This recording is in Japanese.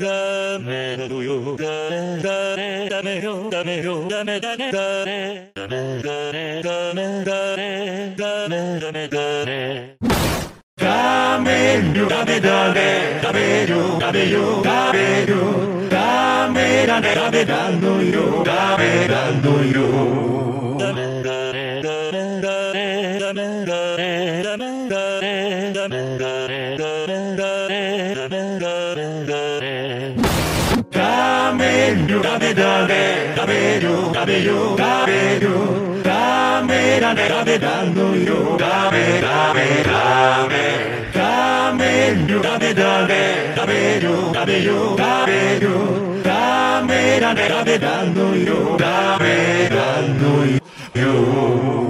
ダメなのよ。ダメダメダメよ。ダメよ。ダメダメダメダメダメダメダメダメダメダメダメよ。ダメダメダメよ。ダメよ。ダメよ。ダメだね。ダメなのよ。ダメなのよ。ダメダメダメダメダメダメダメダメダメダメダメダメダメダメダメよ。ダメダメダメよ。ダメよ。ダメよ。ダメだね。ダメなのよ。ダメダメダメダメよ。ダメダメダメよ。ダメよ。ダメよ。ダメだね。ダメなのよ。ダメなのよ。